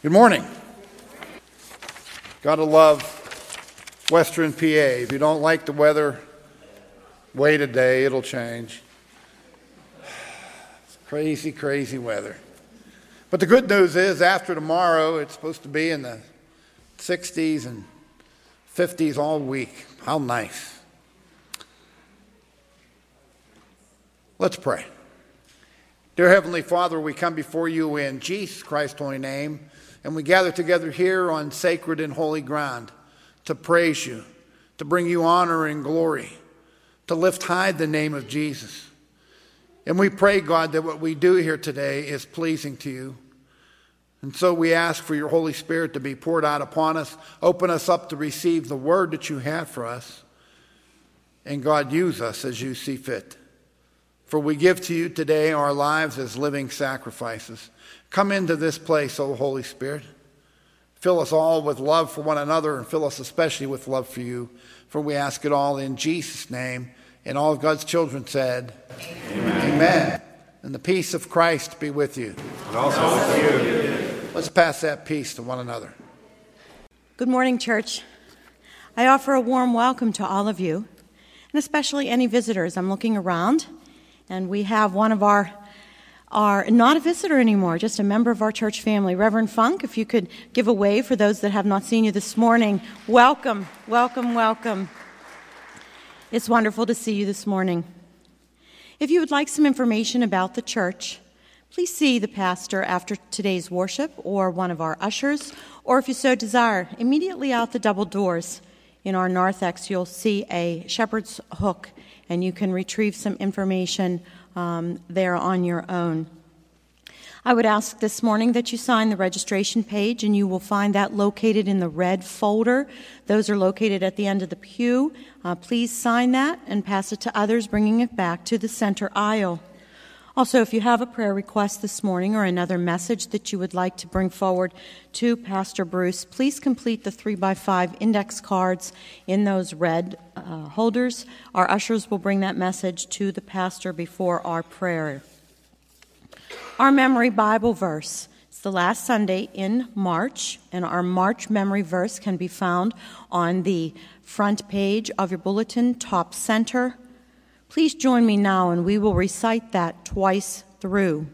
Good morning. Gotta love Western PA. If you don't like the weather, wait a day, it'll change. It's crazy, crazy weather. But the good news is after tomorrow, it's supposed to be in the 60s and 50s all week. How nice. Let's pray. Dear Heavenly Father, we come before you in Jesus Christ's holy name, and we gather together here on sacred and holy ground to praise you, to bring you honor and glory, to lift high the name of Jesus. And we pray, God, that what we do here today is pleasing to you. And so we ask for your Holy Spirit to be poured out upon us, open us up to receive the word that you have for us, and God, use us as you see fit. For we give to you today our lives as living sacrifices. Come into this place, O Holy Spirit. Fill us all with love for one another, and fill us especially with love for you. For we ask it all in Jesus' name. And all of God's children said, Amen. Amen. And the peace of Christ be with you. And also with you. Let's pass that peace to one another. Good morning, church. I offer a warm welcome to all of you, and especially any visitors. I'm looking around. And we have one of our not a visitor anymore, just a member of our church family. Reverend Funk, if you could give a wave for those that have not seen you this morning. Welcome, welcome, welcome. It's wonderful to see you this morning. If you would like some information about the church, please see the pastor after today's worship or one of our ushers, or if you so desire, immediately out the double doors in our narthex, you'll see a shepherd's hook, and you can retrieve some information there on your own. I would ask this morning that you sign the registration page, and you will find that located in the red folder. Those are located at the end of the pew. Please sign that and pass it to others, bringing it back to the center aisle. Also, if you have a prayer request this morning or another message that you would like to bring forward to Pastor Bruce, please complete the 3x5 index cards in those red holders. Our ushers will bring that message to the pastor before our prayer. Our memory Bible verse. It's the last Sunday in March, and our March memory verse can be found on the front page of your bulletin, top center. Please join me now, and we will recite that twice through.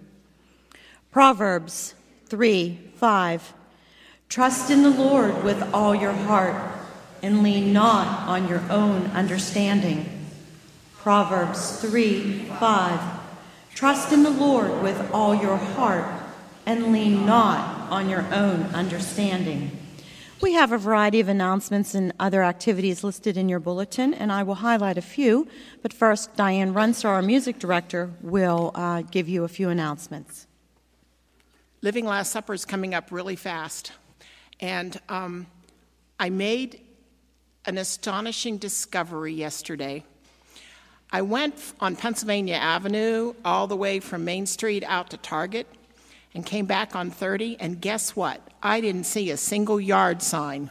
Proverbs 3:5. Trust in the Lord with all your heart, and lean not on your own understanding. Proverbs 3:5. Trust in the Lord with all your heart, and lean not on your own understanding. We have a variety of announcements and other activities listed in your bulletin, and I will highlight a few. But first, Diane Runster, our music director, will give you a few announcements. Living Last Supper is coming up really fast. And I made an astonishing discovery yesterday. I went on Pennsylvania Avenue all the way from Main Street out to Target and came back on 30, and guess what? I didn't see a single yard sign.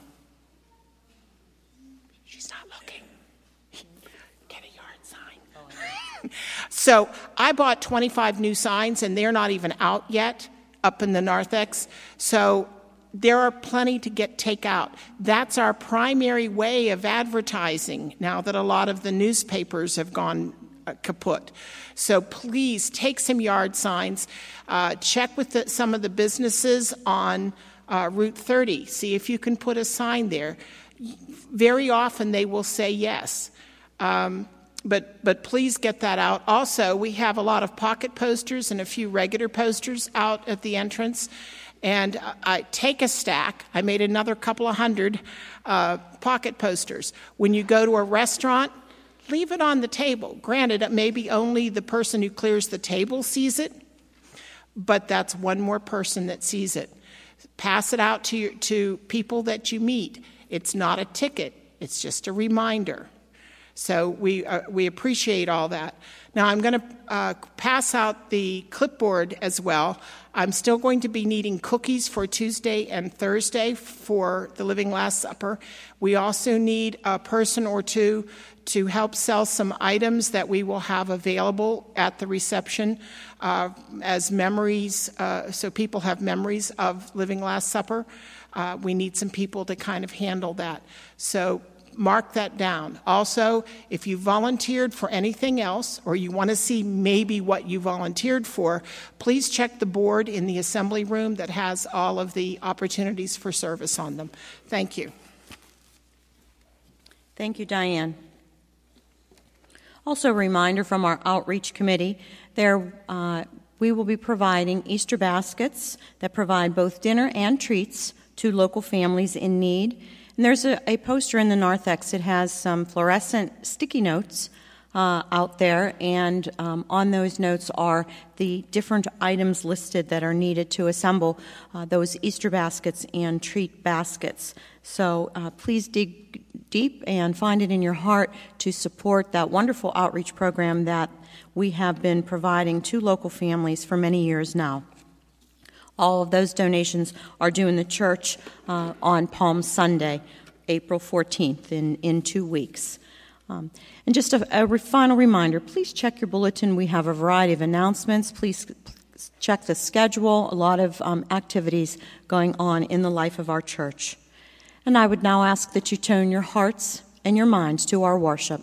She's not looking. Get a yard sign. So I bought 25 new signs, and they're not even out yet up in the narthex. So there are plenty to take out. That's our primary way of advertising now that a lot of the newspapers have gone kaput. So please take some yard signs. Check with some of the businesses on Route 30. See if you can put a sign there. Very often they will say yes. But please get that out. Also, we have a lot of pocket posters and a few regular posters out at the entrance. And I take a stack. I made another couple of hundred pocket posters. When you go to a restaurant, leave it on the table. Granted, maybe only the person who clears the table sees it, but that's one more person that sees it. Pass it out to people that you meet. It's not a ticket. It's just a reminder. So we appreciate all that. Now I'm going to pass out the clipboard as well. I'm still going to be needing cookies for Tuesday and Thursday for the Living Last Supper. We also need a person or two to help sell some items that we will have available at the reception as memories, so people have memories of Living Last Supper. We need some people to kind of handle that. So mark that down. Also, if you volunteered for anything else, or you want to see maybe what you volunteered for, please check the board in the assembly room that has all of the opportunities for service on them. Thank you. Thank you, Diane. Also, a reminder from our outreach committee, we will be providing Easter baskets that provide both dinner and treats to local families in need. And there's a poster in the narthex. It has some fluorescent sticky notes out there, and on those notes are the different items listed that are needed to assemble those Easter baskets and treat baskets. So please dig deep and find it in your heart to support that wonderful outreach program that we have been providing to local families for many years now. All of those donations are due in the church on Palm Sunday, April 14th, in 2 weeks. And just a final reminder, please check your bulletin. We have a variety of announcements. Please check the schedule, a lot of activities going on in the life of our church. And I would now ask that you tune your hearts and your minds to our worship.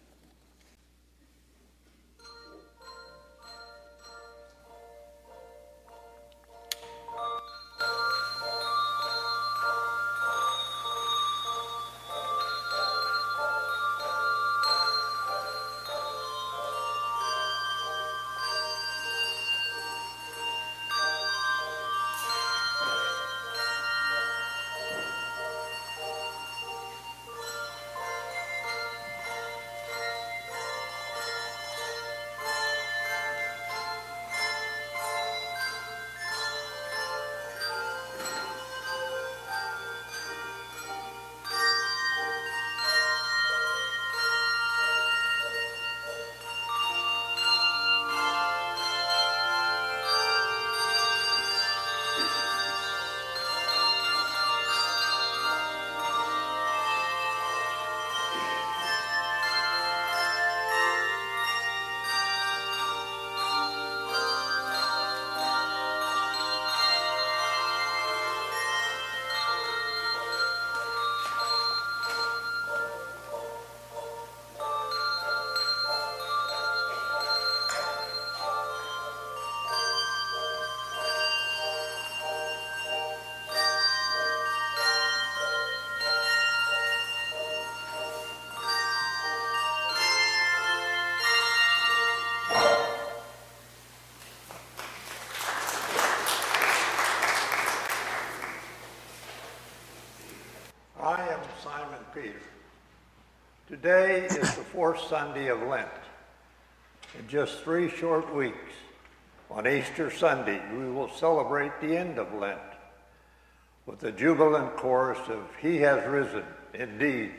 Simon Peter. Today is the fourth Sunday of Lent. In just 3 short weeks, on Easter Sunday, we will celebrate the end of Lent with the jubilant chorus of "He has risen, indeed."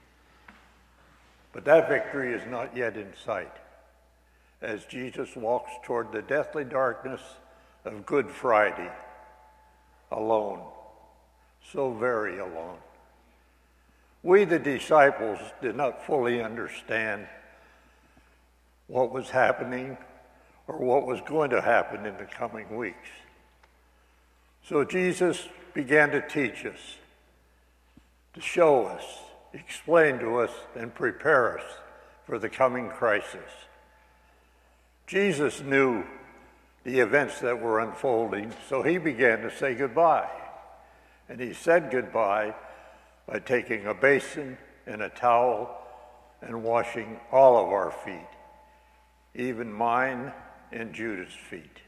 But that victory is not yet in sight, as Jesus walks toward the deathly darkness of Good Friday, alone, so very alone. We, the disciples, did not fully understand what was happening or what was going to happen in the coming weeks. So Jesus began to teach us, to show us, explain to us, and prepare us for the coming crisis. Jesus knew the events that were unfolding, so he began to say goodbye. And he said goodbye by taking a basin and a towel and washing all of our feet, even mine and Judah's feet.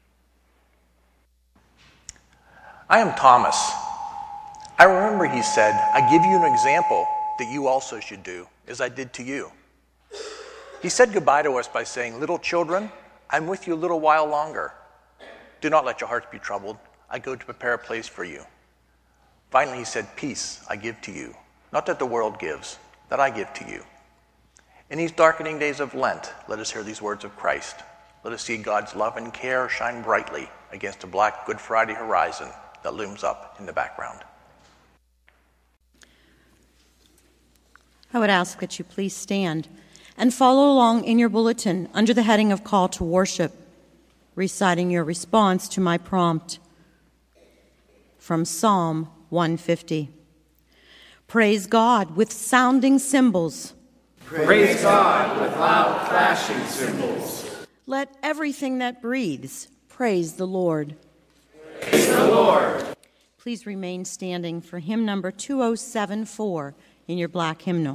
I am Thomas. I remember he said, "I give you an example that you also should do, as I did to you." He said goodbye to us by saying, "Little children, I'm with you a little while longer. Do not let your hearts be troubled. I go to prepare a place for you." Finally, he said, "Peace I give to you, not that the world gives, that I give to you. In these darkening days of Lent, let us hear these words of Christ. Let us see God's love and care shine brightly against a black Good Friday horizon that looms up in the background. I would ask that you please stand and follow along in your bulletin under the heading of Call to Worship, reciting your response to my prompt from Psalm 150. Praise God with sounding cymbals. Praise God with loud clashing cymbals. Let everything that breathes praise the Lord. Praise the Lord. Please remain standing for hymn number 2074 in your black hymnal.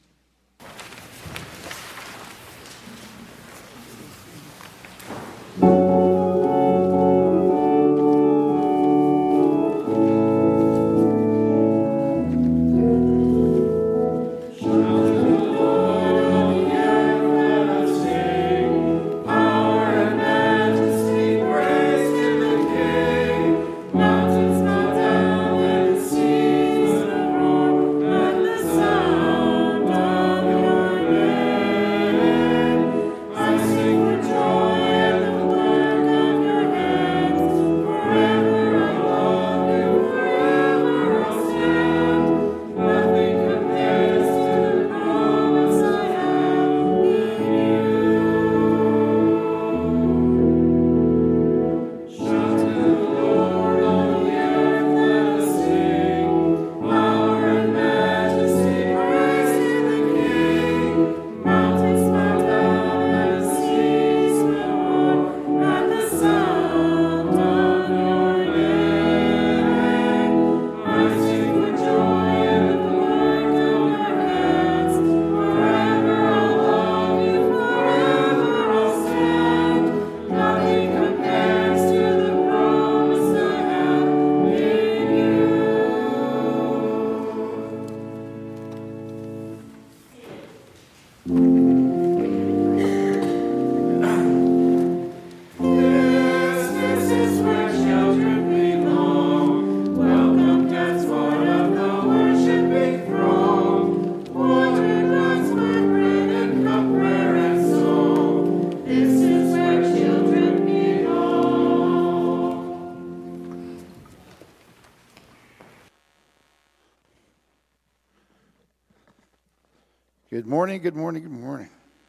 Good morning, good morning, good morning.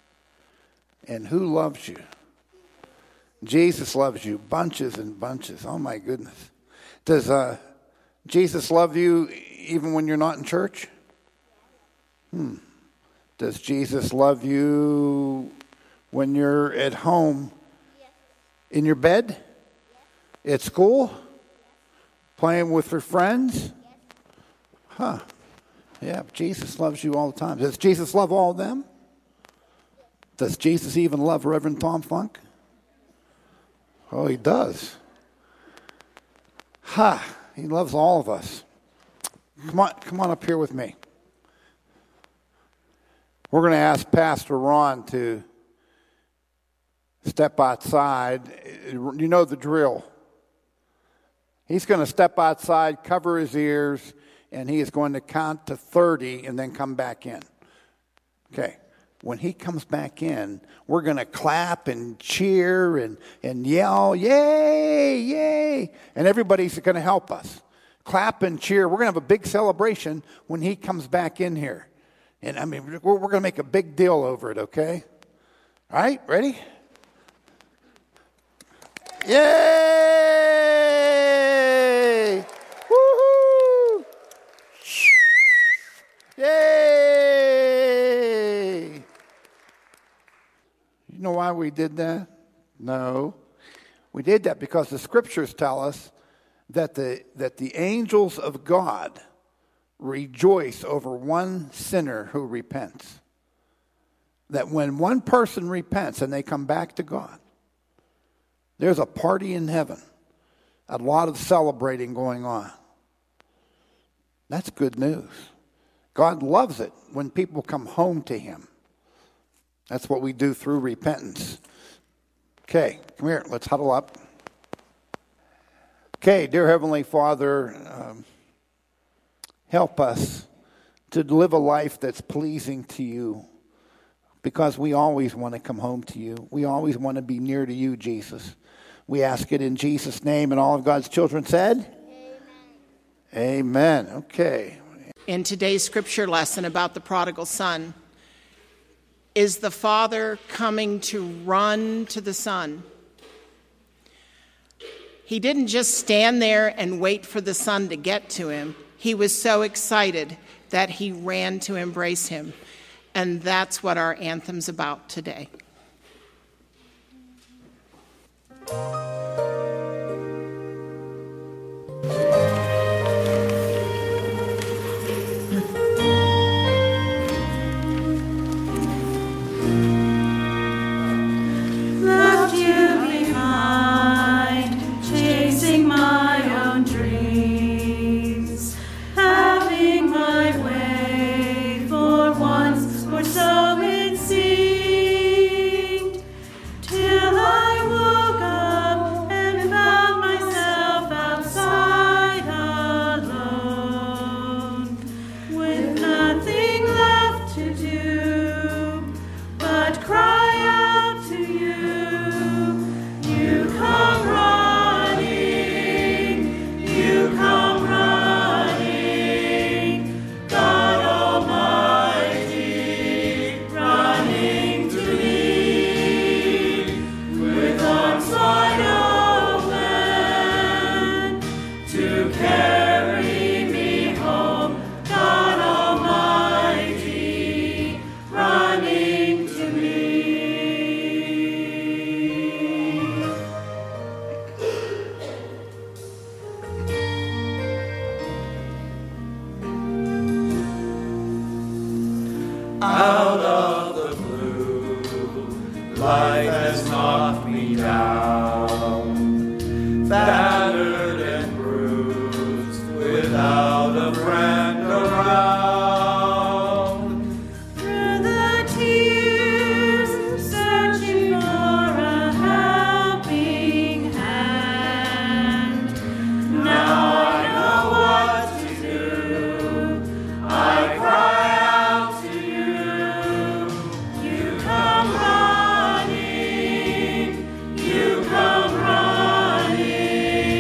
And who loves you? Jesus loves you, bunches and bunches. Oh, my goodness. Does Jesus love you even when you're not in church? Does Jesus love you when you're at home, in your bed, at school, playing with your friends? Yeah, Jesus loves you all the time. Does Jesus love all of them? Does Jesus even love Reverend Tom Funk? Oh, he does. He loves all of us. Come on up here with me. We're going to ask Pastor Ron to step outside. You know the drill. He's going to step outside, cover his ears, and he is going to count to 30 and then come back in. Okay. When he comes back in, we're going to clap and cheer and yell, yay, yay. And everybody's going to help us. Clap and cheer. We're going to have a big celebration when he comes back in here. And I mean, we're going to make a big deal over it, okay? All right, ready? Yay! Woohoo! Yay! You know why we did that? No. We did that because the scriptures tell us that the angels of God rejoice over one sinner who repents. That when one person repents and they come back to God, there's a party in heaven. A lot of celebrating going on. That's good news. God loves it when people come home to him. That's what we do through repentance. Okay, come here. Let's huddle up. Okay, dear Heavenly Father, help us to live a life that's pleasing to you. because we always want to come home to you. We always want to be near to you, Jesus. We ask it in Jesus' name, and all of God's children said? Amen. Okay. In today's scripture lesson about the prodigal son, is the father coming to run to the son? He didn't just stand there and wait for the son to get to him. He was so excited that he ran to embrace him. And that's what our anthem's about today. Out of the blue, life has knocked me down, battered and bruised, without a friend around. Through the tears, searching for a helping hand. Now I know what to do. I cry out to you. You come running. You come running.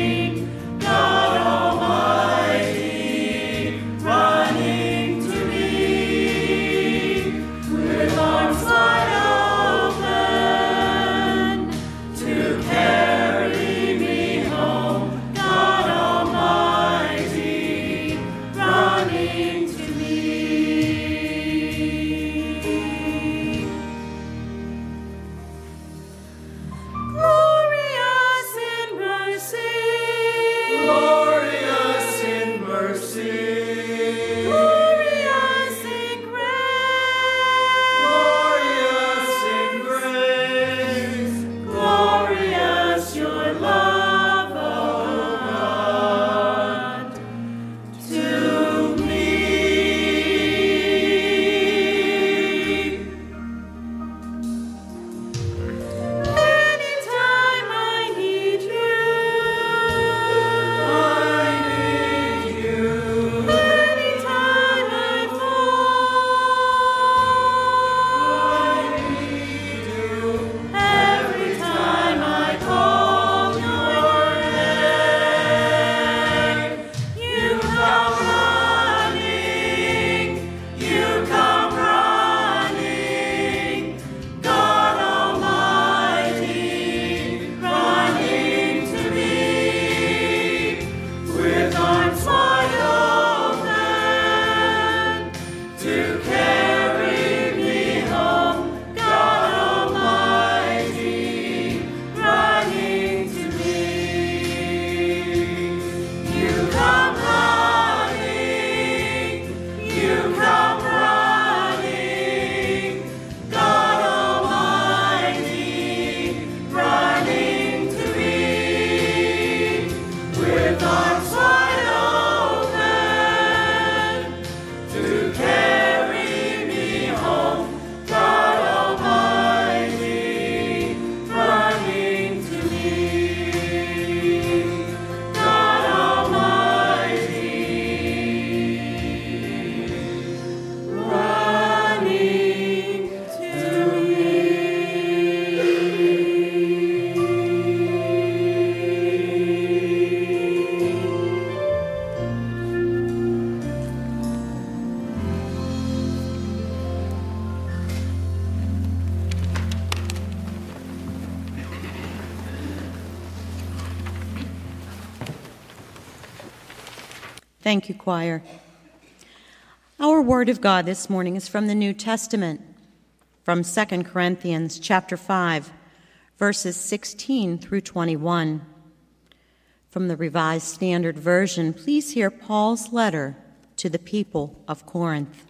Thank you, choir. Our word of God this morning is from the New Testament, from 2 Corinthians chapter 5, verses 16 through 21. From the Revised Standard Version, please hear Paul's letter to the people of Corinth.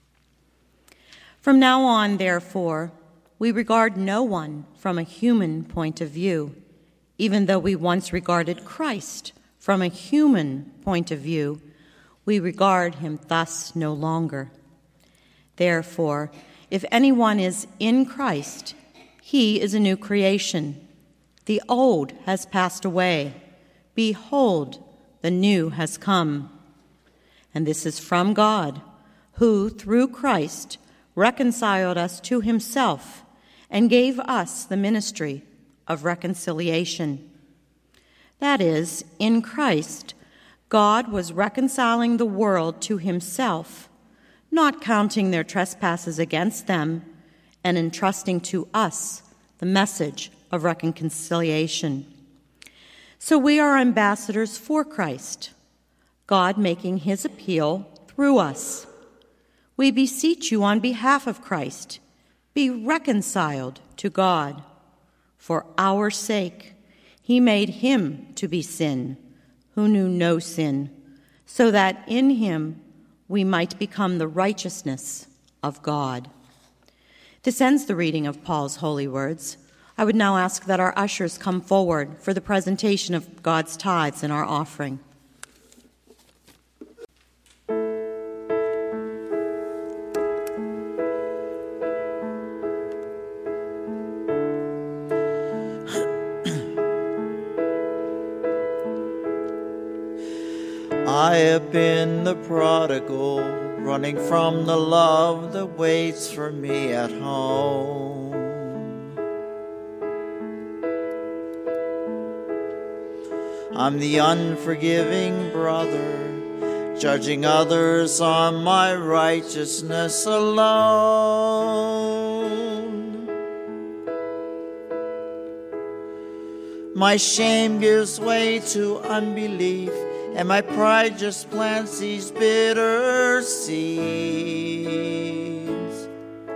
From now on, therefore, we regard no one from a human point of view, even though we once regarded Christ from a human point of view. We regard him thus no longer. Therefore, if anyone is in Christ, he is a new creation. The old has passed away. Behold, the new has come. And this is from God, who, through Christ, reconciled us to himself and gave us the ministry of reconciliation. That is, in Christ, God was reconciling the world to himself, not counting their trespasses against them, and entrusting to us the message of reconciliation. So we are ambassadors for Christ, God making his appeal through us. We beseech you on behalf of Christ, be reconciled to God. For our sake, he made him to be sin, who knew no sin, so that in him we might become the righteousness of God. This ends the reading of Paul's holy words. I would now ask that our ushers come forward for the presentation of God's tithes and our offering. I have been the prodigal, running from the love that waits for me at home. I'm the unforgiving brother, judging others on my righteousness alone. My shame gives way to unbelief, and my pride just plants these bitter seeds.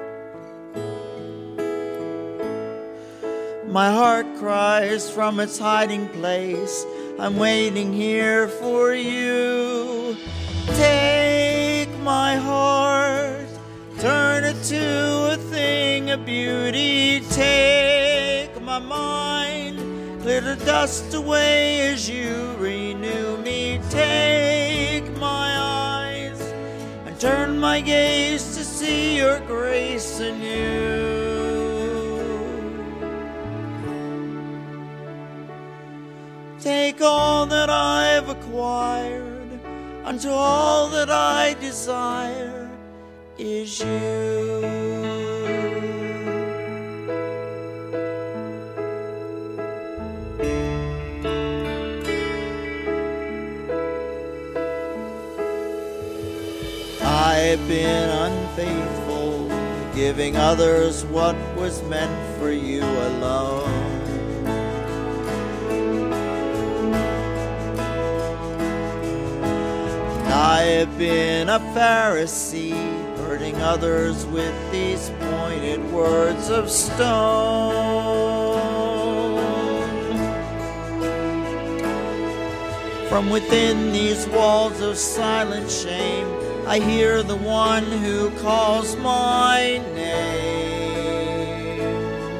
My heart cries from its hiding place, I'm waiting here for you. Take my heart, turn it to a thing of beauty. Take my mind, clear the dust away as you renew me. Take my eyes and turn my gaze to see your grace anew. Take all that I've acquired, unto all that I desire is you. I've been unfaithful, giving others what was meant for you alone. I have been a Pharisee, hurting others with these pointed words of stone. From within these walls of silent shame, I hear the one who calls my name.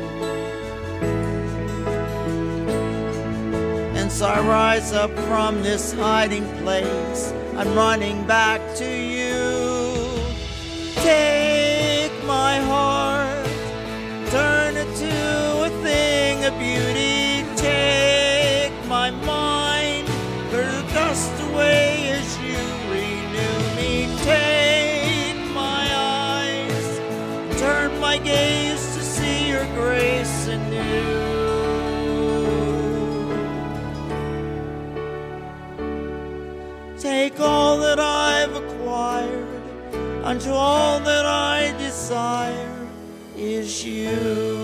And so I rise up from this hiding place, I'm running back to you. Take my heart, turn it to a thing of beauty. Take my mind, clear the dust away as you renew me. Take my eyes, turn my gaze to see your grace anew. Take all that I've acquired, unto all that I desire is you.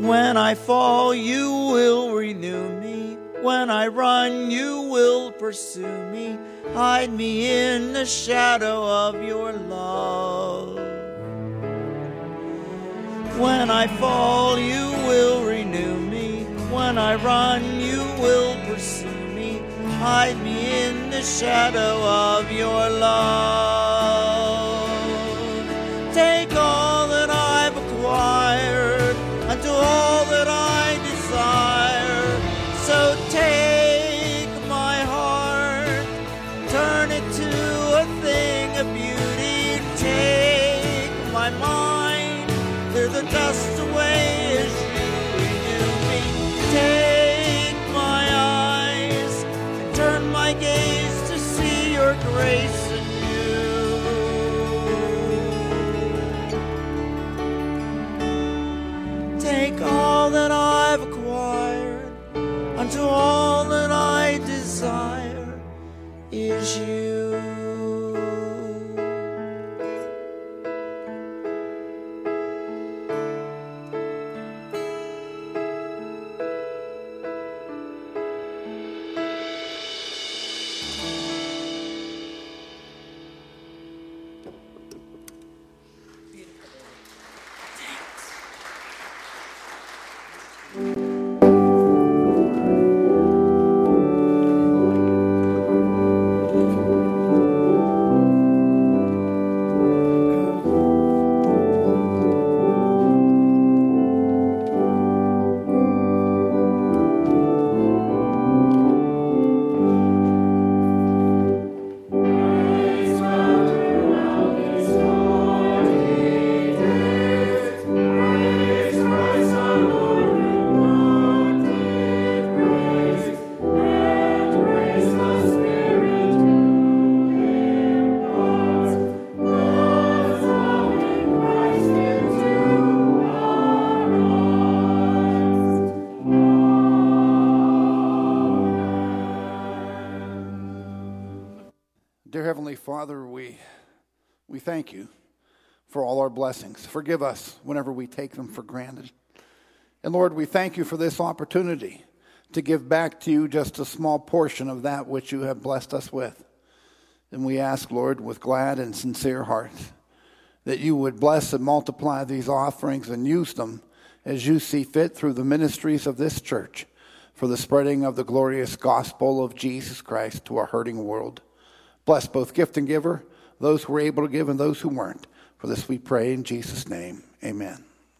When I fall, you will renew me. When I run, you will pursue me. Hide me in the shadow of your love. When I fall, you will renew me. When I run, you will pursue me. Hide me in the shadow of your love. Take all that I've acquired unto all that I desire. So take my heart, turn it to a thing of beauty. Take my mind, clear the dust away as you renew me. Take my eyes and turn my gaze to see your grace anew. Take all that I've acquired unto all that I desire is you. Dear Heavenly Father, we thank you for all our blessings. Forgive us whenever we take them for granted. And Lord, we thank you for this opportunity to give back to you just a small portion of that which you have blessed us with. And we ask, Lord, with glad and sincere hearts, that you would bless and multiply these offerings and use them as you see fit through the ministries of this church for the spreading of the glorious gospel of Jesus Christ to a hurting world. Bless both gift and giver, those who were able to give and those who weren't. For this we pray in Jesus' name. Amen.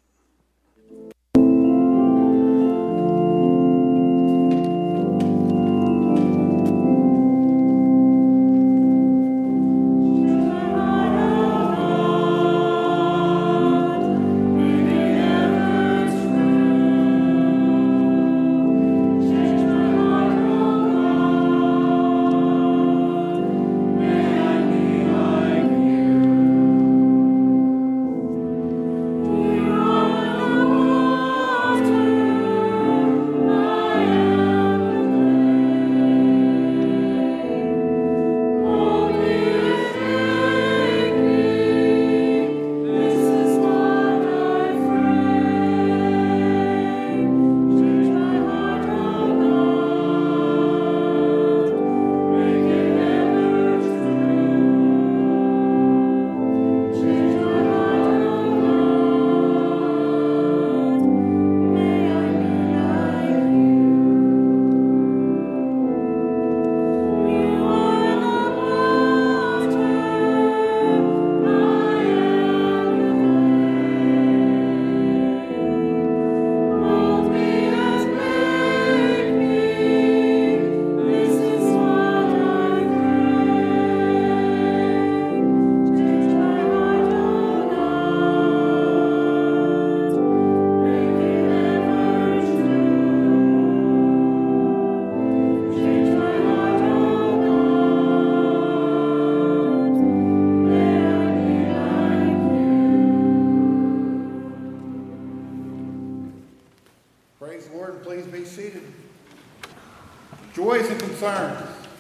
Praise the Lord and please be seated. Joys and concerns.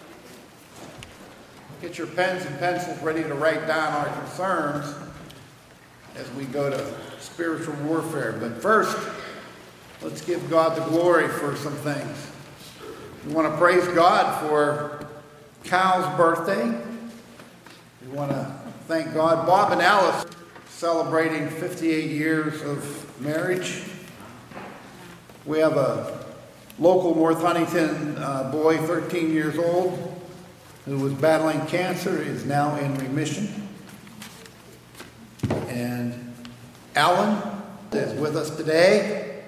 Get your pens and pencils ready to write down our concerns as we go to spiritual warfare. But first, Let's give God the glory for some things. We want to praise God for Cal's birthday. We want to thank God. Bob and Alice celebrating 58 years of marriage. We have a local North Huntington boy, 13 years old, who was battling cancer, is now in remission. And Alan is with us today.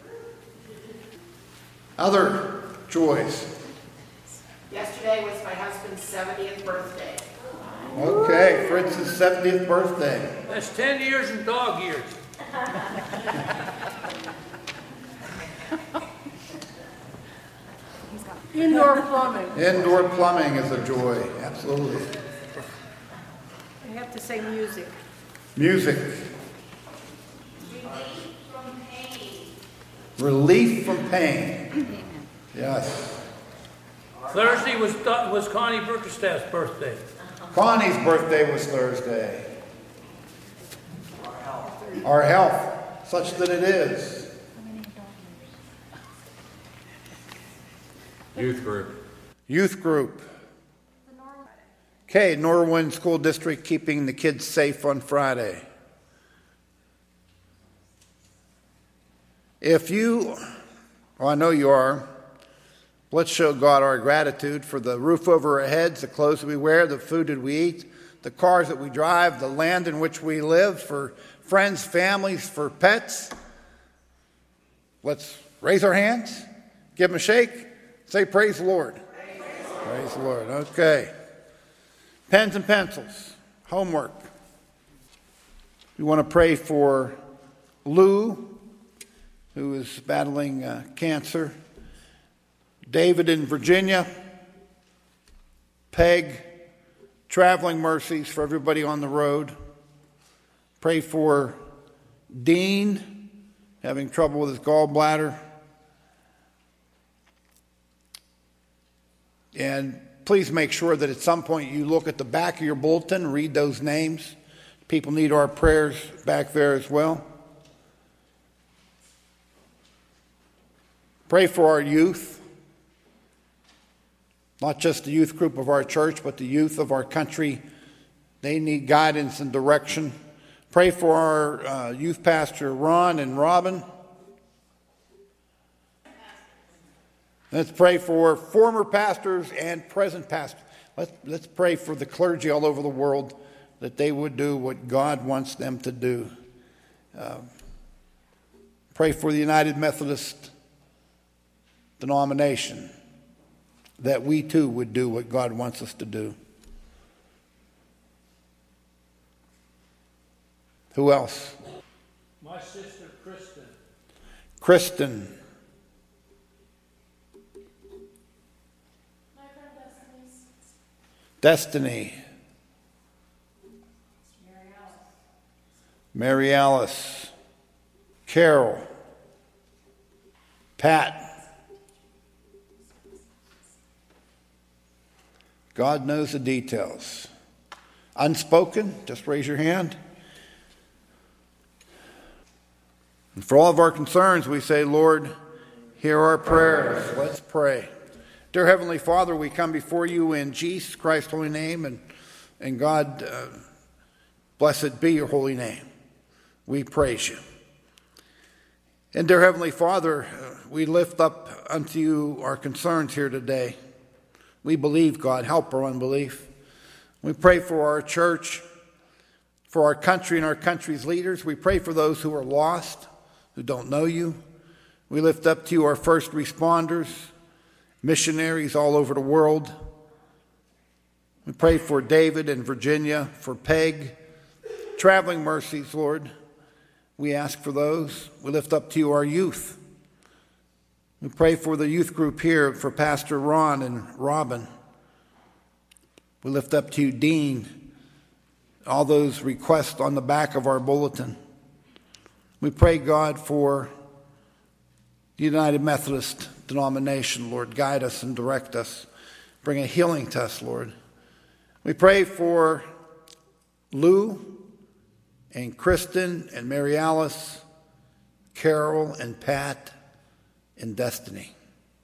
Other joys. Yesterday was my husband's 70th birthday. Okay, Fritz's 70th birthday. That's 10 years in dog years. Indoor plumbing. Indoor plumbing is a joy, absolutely. I have to say music. Music. Relief from pain. Yes. Thursday was Connie Burkestad's birthday. Connie's birthday was Thursday. Our health, such that it is. Youth group. Youth group. Okay, Norwin School District keeping the kids safe on Friday. If you, well, I know you are, let's show God our gratitude for the roof over our heads, the clothes that we wear, the food that we eat, the cars that we drive, the land in which we live, for friends, families, for pets. Let's raise our hands, give them a shake, say praise the Lord. Praise the Lord. Okay. Pens and pencils, homework. We want to pray for Lou, who is battling cancer. David in Virginia. Peg. Traveling mercies for everybody on the road. Pray for Dean, having trouble with his gallbladder. And please make sure that at some point you look at the back of your bulletin, read those names. People need our prayers back there as well. Pray for our youth, not just the youth group of our church, but the youth of our country. They need guidance and direction. Pray for our youth pastor, Ron and Robin. Let's pray for former pastors and present pastors. Let's pray for the clergy all over the world that they would do what God wants them to do. Pray for the United Methodist denomination, that we too would do what God wants us to do. Who else? My sister, Kristen. Kristen. My friend Destiny. Mary Alice. Carol. Pat. God knows the details. Unspoken, just raise your hand. And for all of our concerns, we say, Lord, hear our prayers. Let's pray. Dear Heavenly Father, we come before you in Jesus Christ's holy name, and God, blessed be your holy name. We praise you. And dear Heavenly Father, we lift up unto you our concerns here today. We believe, God, help our unbelief. We pray for our church, for our country and our country's leaders. We pray for those who are lost, who don't know you. We lift up to you our first responders, missionaries all over the world. We pray for David in Virginia, for Peg, traveling mercies, Lord. We ask for those. We lift up to you our youth. We pray for the youth group here, for Pastor Ron and Robin. We lift up to you, Dean, all those requests on the back of our bulletin. We pray, God, for the United Methodist denomination, Lord. Guide us and direct us. Bring a healing to us, Lord. We pray for Lou and Kristen and Mary Alice, Carol and Pat. and destiny.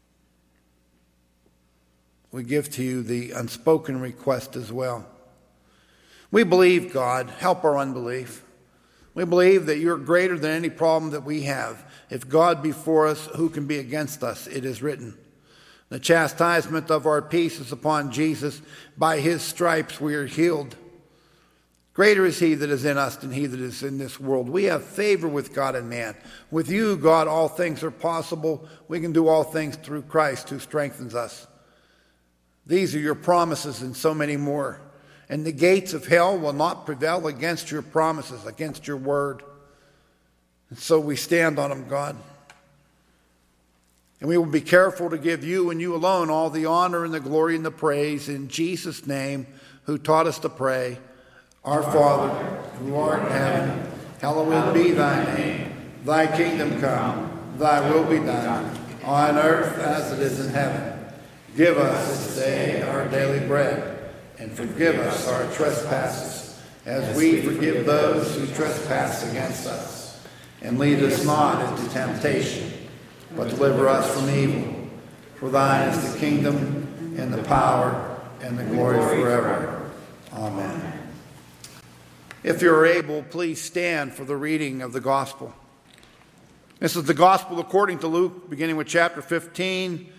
We give to you the unspoken request as well. We believe, God, help our unbelief. We believe that you're greater than any problem that we have. If God be for us, who can be against us? It is written. The chastisement of our peace is upon Jesus. By his stripes we are healed. Greater is he that is in us than he that is in this world. We have favor with God and man. With you, God, all things are possible. We can do all things through Christ who strengthens us. These are your promises and so many more. And the gates of hell will not prevail against your promises, against your word. And so we stand on them, God. And we will be careful to give you and you alone all the honor and the glory and the praise in Jesus' name, who taught us to pray. Our Father, who art in heaven, hallowed be thy name. Thy kingdom come, thy will be done, on earth as it is in heaven. Give us this day our daily bread, and forgive us our trespasses, as we forgive those who trespass against us. And lead us not into temptation, but deliver us from evil. For thine is the kingdom, and the power, and the glory forever. Amen. If you're able, please stand for the reading of the gospel. This is the gospel according to Luke, beginning with chapter 15,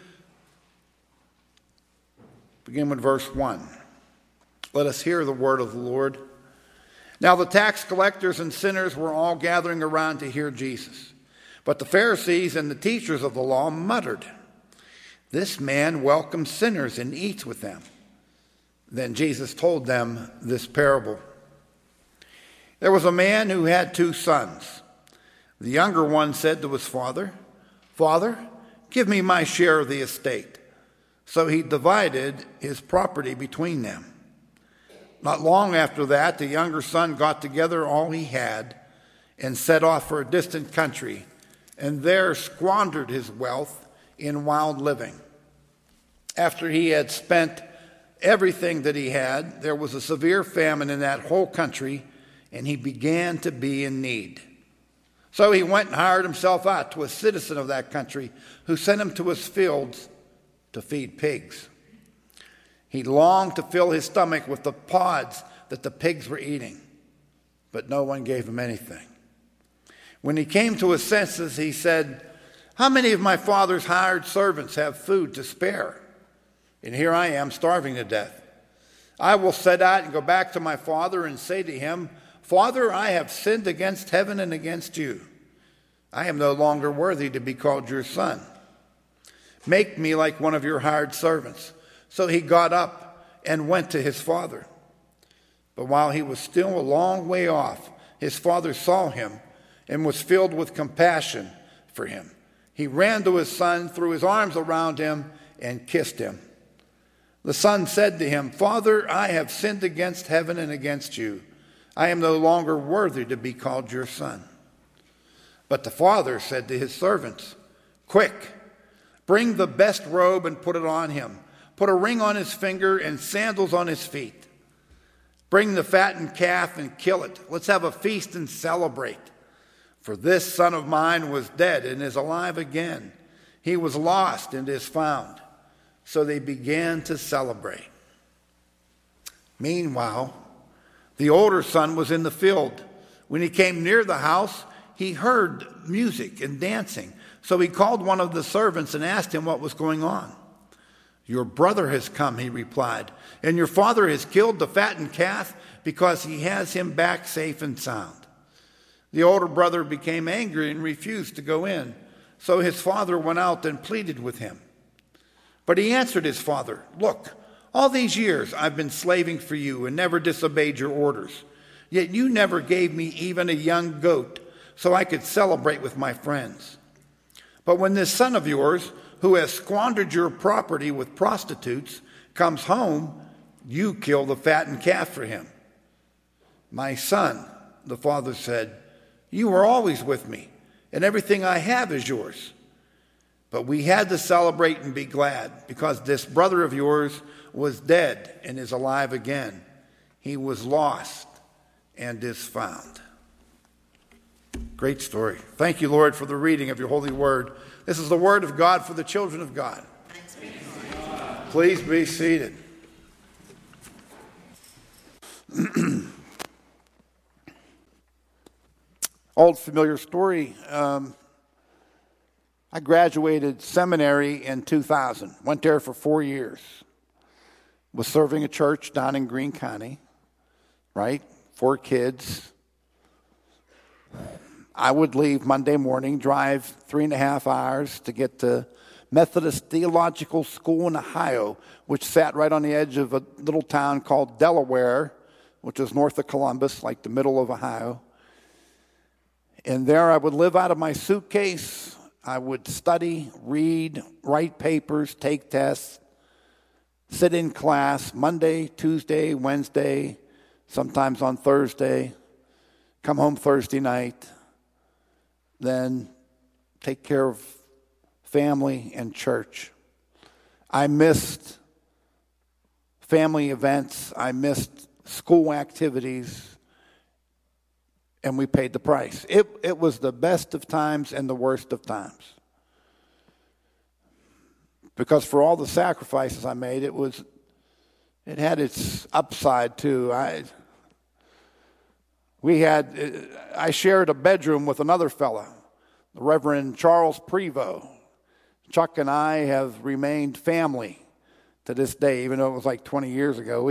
begin with verse 1. Let us hear the word of the Lord. Now the tax collectors and sinners were all gathering around to hear Jesus. But the Pharisees and the teachers of the law muttered, "This man welcomes sinners and eats with them." Then Jesus told them this parable. There was a man who had 2 sons. The younger one said to his father, "Father, give me my share of the estate." So he divided his property between them. Not long after that, the younger son got together all he had and set off for a distant country, and there squandered his wealth in wild living. After he had spent everything that he had, there was a severe famine in that whole country, and he began to be in need. So he went and hired himself out to a citizen of that country, who sent him to his fields to feed pigs. He longed to fill his stomach with the pods that the pigs were eating, but no one gave him anything. When he came to his senses, he said, "How many of my father's hired servants have food to spare? And here I am starving to death. I will set out and go back to my father and say to him, 'Father, I have sinned against heaven and against you. I am no longer worthy to be called your son. Make me like one of your hired servants.' So he got up and went to his father. But while he was still a long way off, his father saw him and was filled with compassion for him. He ran to his son, threw his arms around him, and kissed him. The son said to him, 'Father, I have sinned against heaven and against you. I am no longer worthy to be called your son.' But the father said to his servants, 'Quick, bring the best robe and put it on him. Put a ring on his finger and sandals on his feet. Bring the fattened calf and kill it. Let's have a feast and celebrate. For this son of mine was dead and is alive again. He was lost and is found.' So they began to celebrate. Meanwhile, the older son was in the field. When he came near the house, he heard music and dancing. So he called one of the servants and asked him what was going on. 'Your brother has come,' he replied, 'and your father has killed the fattened calf because he has him back safe and sound.' The older brother became angry and refused to go in. So his father went out and pleaded with him. But he answered his father, 'Look, all these years I've been slaving for you and never disobeyed your orders. Yet you never gave me even a young goat so I could celebrate with my friends. But when this son of yours, who has squandered your property with prostitutes, comes home, you kill the fattened calf for him.' 'My son,' the father said, 'you are always with me, and everything I have is yours. But we had to celebrate and be glad, because this brother of yours was dead and is alive again. He was lost and is found.'" Great story. Thank you, Lord, for the reading of your holy word. This is the word of God for the children of God. Please be seated. Old familiar story. I graduated seminary in 2000. Went there for 4 years. Was serving a church down in Greene County, right? 4 kids. I would leave Monday morning, drive 3.5 hours to get to Methodist Theological School in Ohio, which sat right on the edge of a little town called Delaware, which is north of Columbus, like the middle of Ohio. And there I would live out of my suitcase. I would study, read, write papers, take tests, sit in class Monday, Tuesday, Wednesday, sometimes on Thursday, come home Thursday night, then take care of family and church. I missed family events. I missed school activities, and we paid the price. It was the best of times and the worst of times. Because for all the sacrifices I made, it had its upside too. I shared a bedroom with another fella, the Reverend Charles Prevost. Chuck and I have remained family to this day, even though it was like 20 years ago.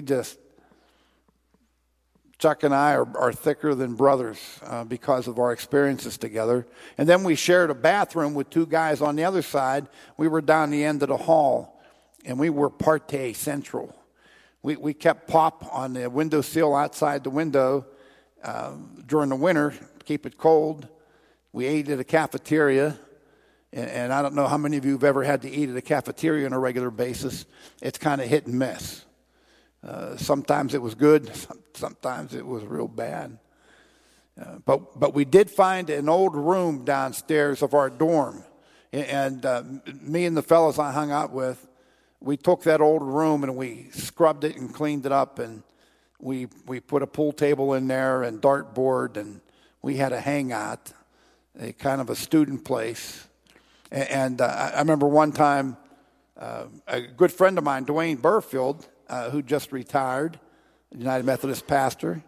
Chuck and I are thicker than brothers because of our experiences together. And then we shared a bathroom with 2 guys on the other side. We were down the end of the hall, and we were party central. We kept pop on the windowsill outside the window during the winter to keep it cold. We ate at a cafeteria. And I don't know how many of you have ever had to eat at a cafeteria on a regular basis. It's kind of hit and miss. Sometimes it was good. Sometimes it was real bad. But we did find an old room downstairs of our dorm. And me and the fellows I hung out with, we took that old room and we scrubbed it and cleaned it up. And we put a pool table in there and dartboard. And we had a hangout, a kind of a student place. And I remember one time a good friend of mine, Dwayne Burfield, who just retired, United Methodist pastor.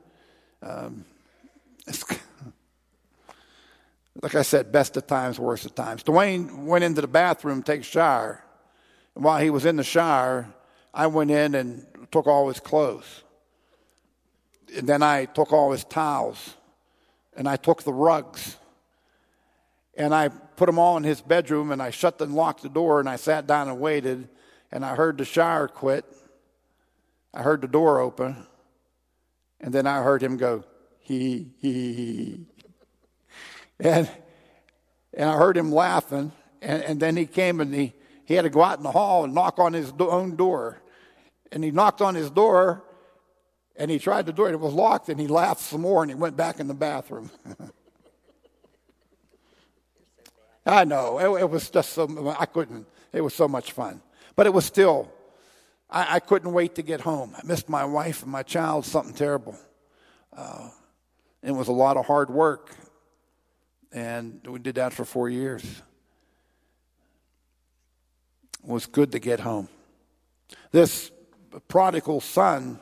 Like I said, best of times, worst of times. Dwayne went into the bathroom to take a shower. And while he was in the shower, I went in and took all his clothes. And then I took all his towels. And I took the rugs. And I put them all in his bedroom, and I shut and locked the door, and I sat down and waited, and I heard the shower quit. I heard the door open, and then I heard him go, he. And I heard him laughing, and then he came, and he had to go out in the hall and knock on his own door. And he knocked on his door, and he tried the door, and it was locked, and he laughed some more, and he went back in the bathroom. I know, it was just it was so much fun. But it was still, I couldn't wait to get home. I missed my wife and my child, something terrible. It was a lot of hard work. And we did that for 4 years. It was good to get home. This prodigal son,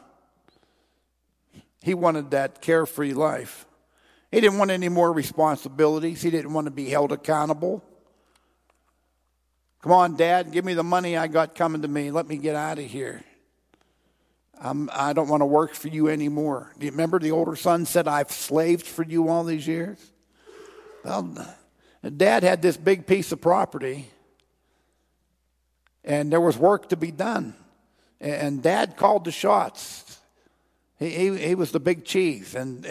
he wanted that carefree life. He didn't want any more responsibilities. He didn't want to be held accountable. Come on, Dad, give me the money I got coming to me. Let me get out of here. I don't want to work for you anymore. Do you remember the older son said, I've slaved for you all these years? Well, Dad had this big piece of property, and there was work to be done. And Dad called the shots. He was the big cheese, and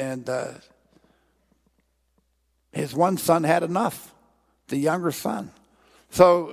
his one son had enough, the younger son. So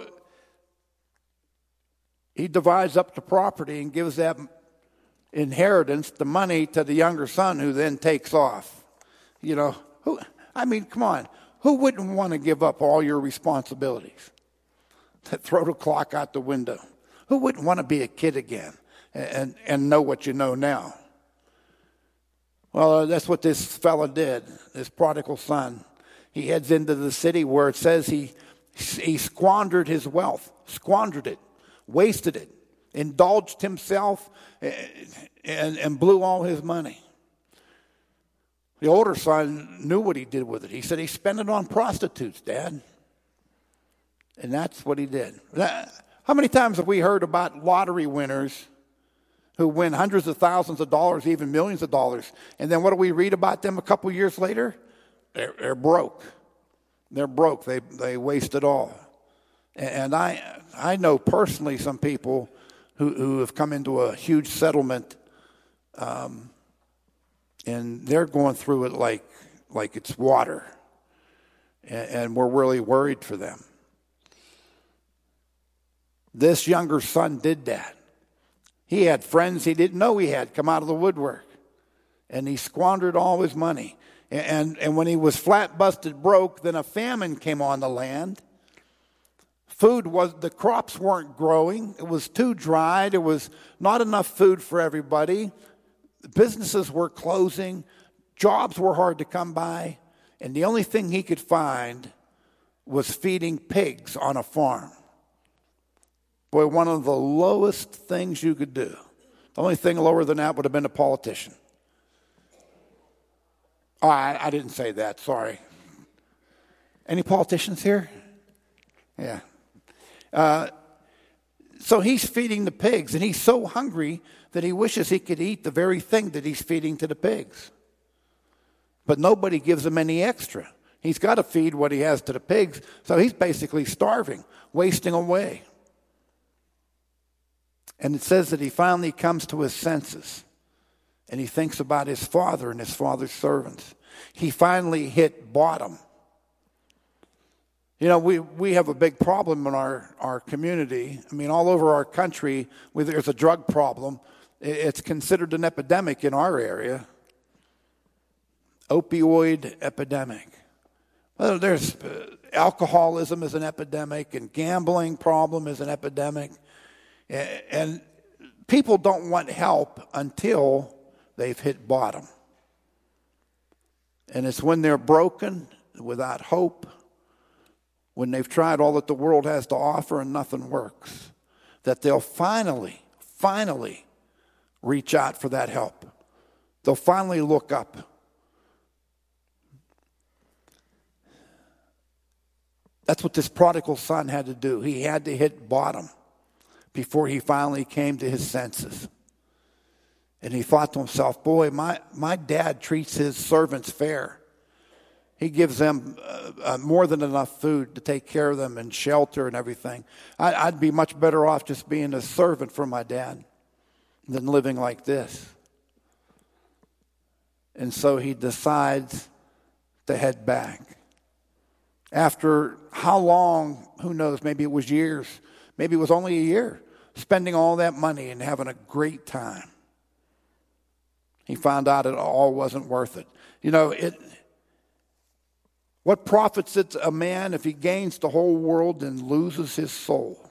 he divides up the property and gives that inheritance, the money, to the younger son, who then takes off. You know, come on. Who wouldn't want to give up all your responsibilities? Throw the clock out the window. Who wouldn't want to be a kid again and know what you know now? Well, that's what this fella did, this prodigal son. He heads into the city where it says he squandered his wealth, squandered it, wasted it, indulged himself, and blew all his money. The older son knew what he did with it. He said he spent it on prostitutes, Dad. And that's what he did. How many times have we heard about lottery winners who win hundreds of thousands of dollars, even millions of dollars, and then what do we read about them a couple years later? They're broke. They're broke. They waste it all. And I know personally some people who have come into a huge settlement, and they're going through it like it's water, and we're really worried for them. This younger son did that. He had friends he didn't know he had come out of the woodwork, and he squandered all his money. And when he was flat busted broke, then a famine came on the land. The crops weren't growing. It was too dry. There was not enough food for everybody. Businesses were closing. Jobs were hard to come by. And the only thing he could find was feeding pigs on a farm. Boy, one of the lowest things you could do. The only thing lower than that would have been a politician. Oh, I didn't say that. Sorry. Any politicians here? Yeah. So he's feeding the pigs, and he's so hungry that he wishes he could eat the very thing that he's feeding to the pigs. But nobody gives him any extra. He's got to feed what he has to the pigs, so he's basically starving, wasting away. And it says that he finally comes to his senses, and he thinks about his father and his father's servants. He finally hit bottom. You know, we have a big problem in our community. I mean, all over our country, there's a drug problem. It's considered an epidemic in our area. Opioid epidemic. Well, there's alcoholism is an epidemic, and gambling problem is an epidemic. And people don't want help until they've hit bottom. And it's when they're broken, without hope, when they've tried all that the world has to offer and nothing works, that they'll finally reach out for that help. They'll finally look up. That's what this prodigal son had to do. He had to hit bottom before he finally came to his senses. And he thought to himself, boy, my dad treats his servants fair. He gives them more than enough food to take care of them and shelter and everything. I'd be much better off just being a servant for my dad than living like this. And so he decides to head back. After how long, who knows, maybe it was years, maybe it was only a year, spending all that money and having a great time. He found out it all wasn't worth it. You know, what profits it a man if he gains the whole world and loses his soul?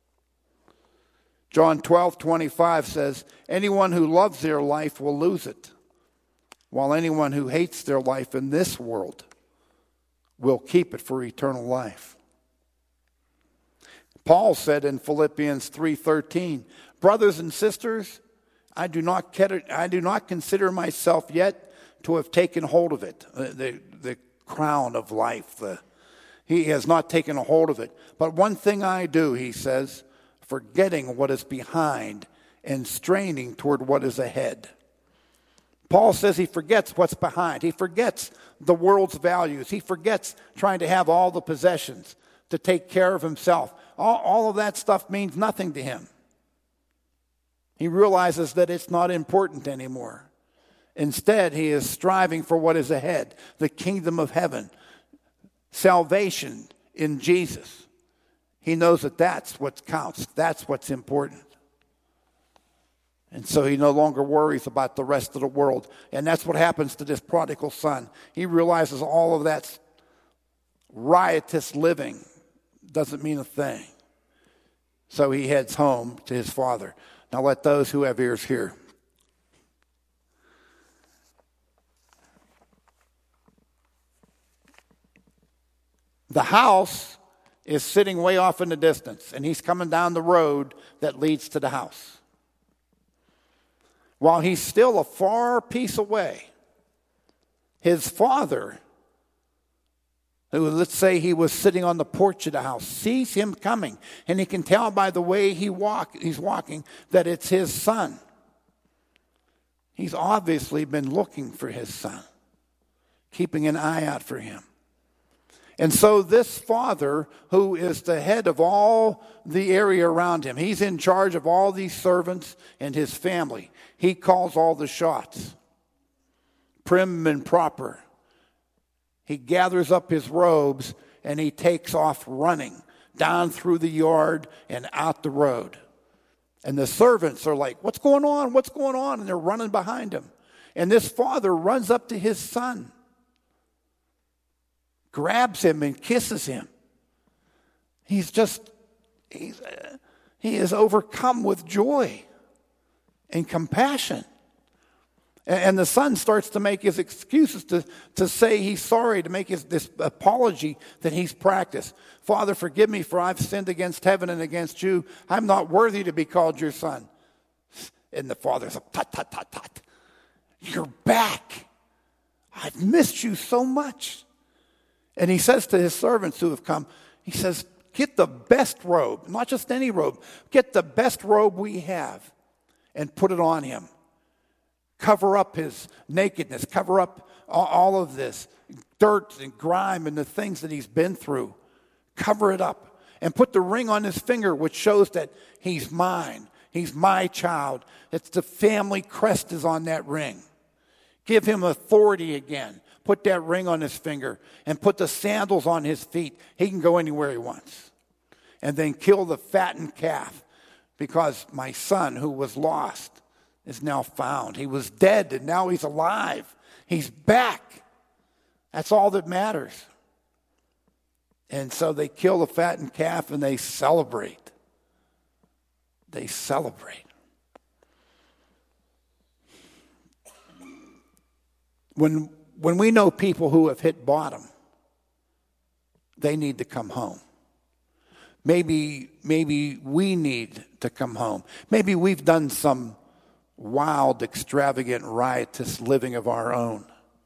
John 12:25 says, anyone who loves their life will lose it, while anyone who hates their life in this world will keep it for eternal life. Paul said in Philippians 3:13, brothers and sisters, I do not consider myself yet to have taken hold of it, the crown of life. He has not taken a hold of it. But one thing I do, he says, forgetting what is behind and straining toward what is ahead. Paul says he forgets what's behind. He forgets the world's values. He forgets trying to have all the possessions, to take care of himself. All of that stuff means nothing to him. He realizes that it's not important anymore. Instead, he is striving for what is ahead, the kingdom of heaven, salvation in Jesus. He knows that that's what counts. That's what's important. And so he no longer worries about the rest of the world. And that's what happens to this prodigal son. He realizes all of that riotous living doesn't mean a thing. So he heads home to his father. Now let those who have ears hear. The house is sitting way off in the distance, and he's coming down the road that leads to the house. While he's still a far piece away, his father, who, let's say he was sitting on the porch of the house, sees him coming, and he can tell by the way he's walking that it's his son. He's obviously been looking for his son, keeping an eye out for him. And so this father, who is the head of all the area around him, he's in charge of all these servants and his family. He calls all the shots, prim and proper. He gathers up his robes and he takes off running down through the yard and out the road. And the servants are like, what's going on? What's going on? And they're running behind him. And this father runs up to his son, grabs him and kisses him. He is overcome with joy and compassion. And the son starts to make his excuses to say he's sorry, to make this apology that he's practiced. Father, forgive me, for I've sinned against heaven and against you. I'm not worthy to be called your son. And the father's like, tut, tut, tut, tut. You're back. I've missed you so much. And he says to his servants who have come, he says, get the best robe, not just any robe, get the best robe we have and put it on him. Cover up his nakedness, cover up all of this dirt and grime and the things that he's been through. Cover it up and put the ring on his finger, which shows that he's mine. He's my child. It's the family crest is on that ring. Give him authority again. Put that ring on his finger and put the sandals on his feet. He can go anywhere he wants. And then kill the fattened calf, because my son who was lost is now found. He was dead and now he's alive. He's back. That's all that matters. And so they kill the fattened calf and they celebrate. They celebrate. When we know people who have hit bottom, they need to come home. Maybe we need to come home. Maybe we've done some wild, extravagant, riotous living of our own.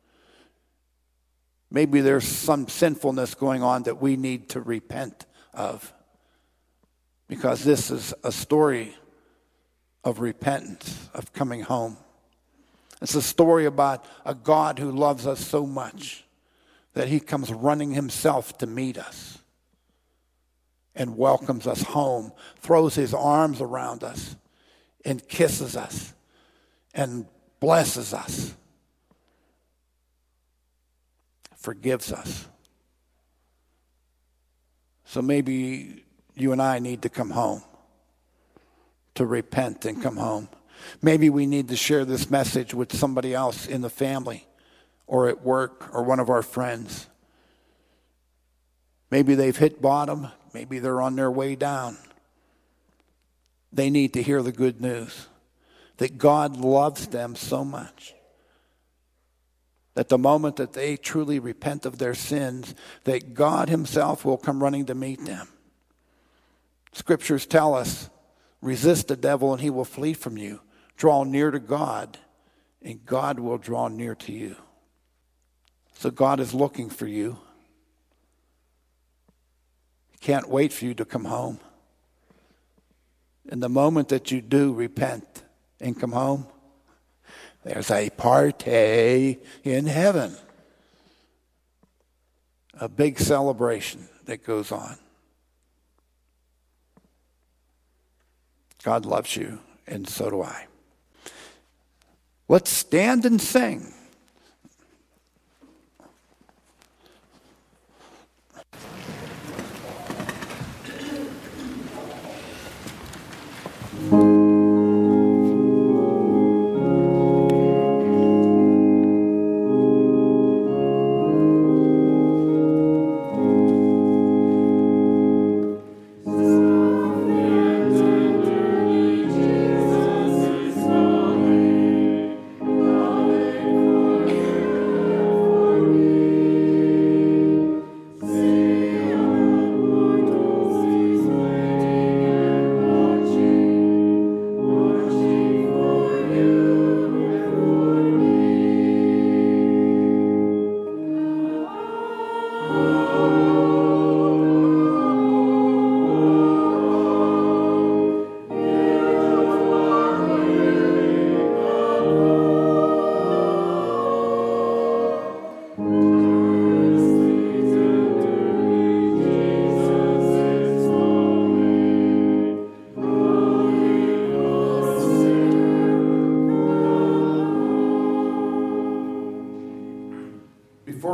Maybe there's some sinfulness going on that we need to repent of, because this is a story of repentance, of coming home. It's a story about a God who loves us so much that he comes running himself to meet us and welcomes us home, throws his arms around us and kisses us and blesses us, forgives us. So maybe you and I need to come home, to repent and come home. Maybe we need to share this message with somebody else in the family or at work or one of our friends. Maybe they've hit bottom. Maybe they're on their way down. They need to hear the good news that God loves them so much that the moment that they truly repent of their sins, that God himself will come running to meet them. Scriptures tell us, resist the devil and he will flee from you. Draw near to God and God will draw near to you. So God is looking for you. He can't wait for you to come home. And the moment that you do repent and come home, there's a party in heaven. A big celebration that goes on. God loves you, and so do I. Let's stand and sing. Jesus is calling.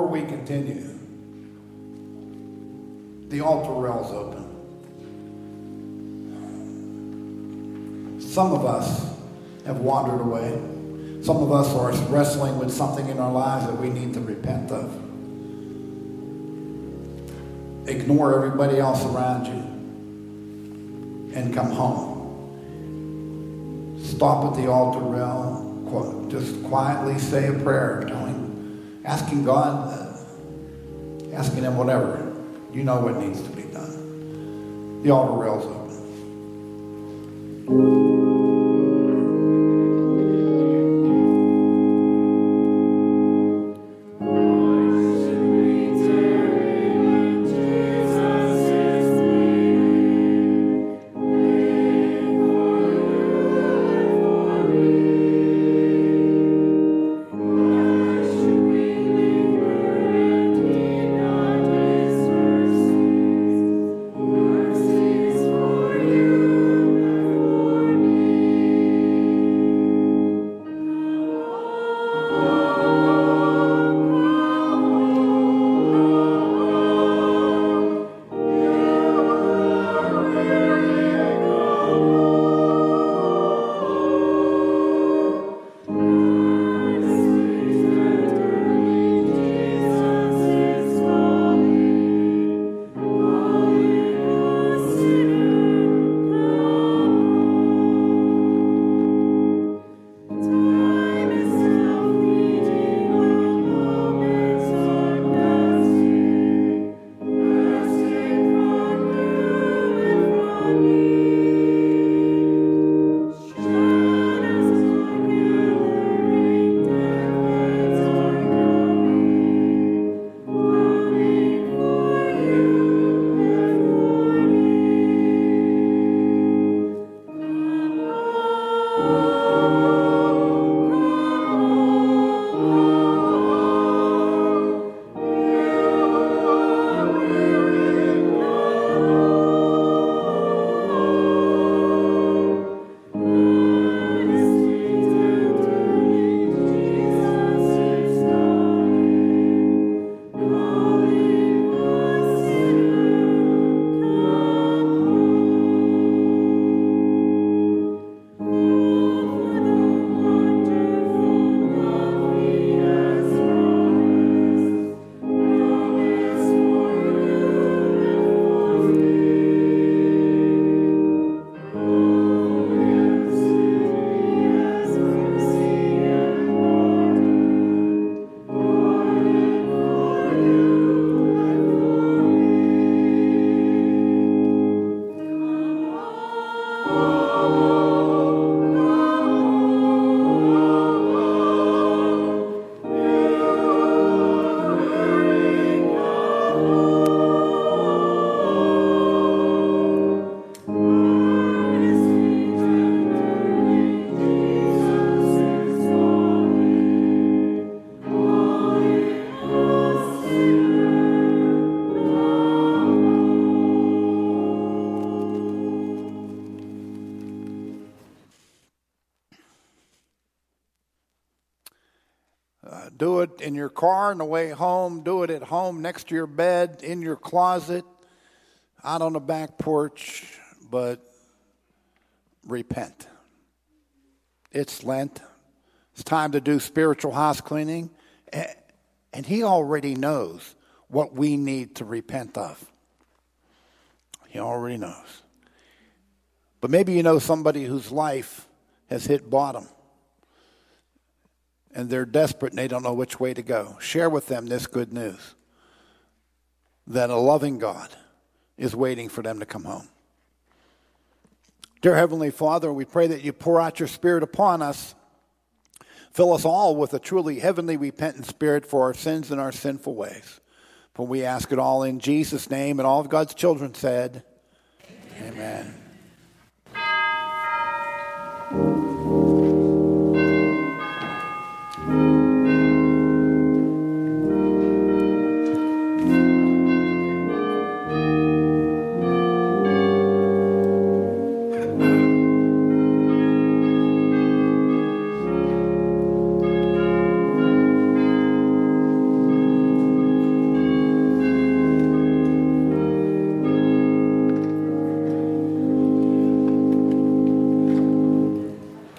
we continue, the altar rail's open. Some of us have wandered away. Some of us are wrestling with something in our lives that we need to repent of. Ignore everybody else around you and come home. Stop at the altar rail. Just quietly say a prayer, asking God, asking Him whatever. You know what needs to be done. The altar rail's open. Do it in your car on the way home. Do it at home, next to your bed, in your closet, out on the back porch. But repent. It's Lent. It's time to do spiritual house cleaning. And He already knows what we need to repent of. He already knows. But maybe you know somebody whose life has hit bottom. And they're desperate and they don't know which way to go. Share with them this good news. That a loving God is waiting for them to come home. Dear Heavenly Father, we pray that you pour out your Spirit upon us. Fill us all with a truly heavenly repentant spirit for our sins and our sinful ways. For we ask it all in Jesus' name, and all of God's children said, Amen.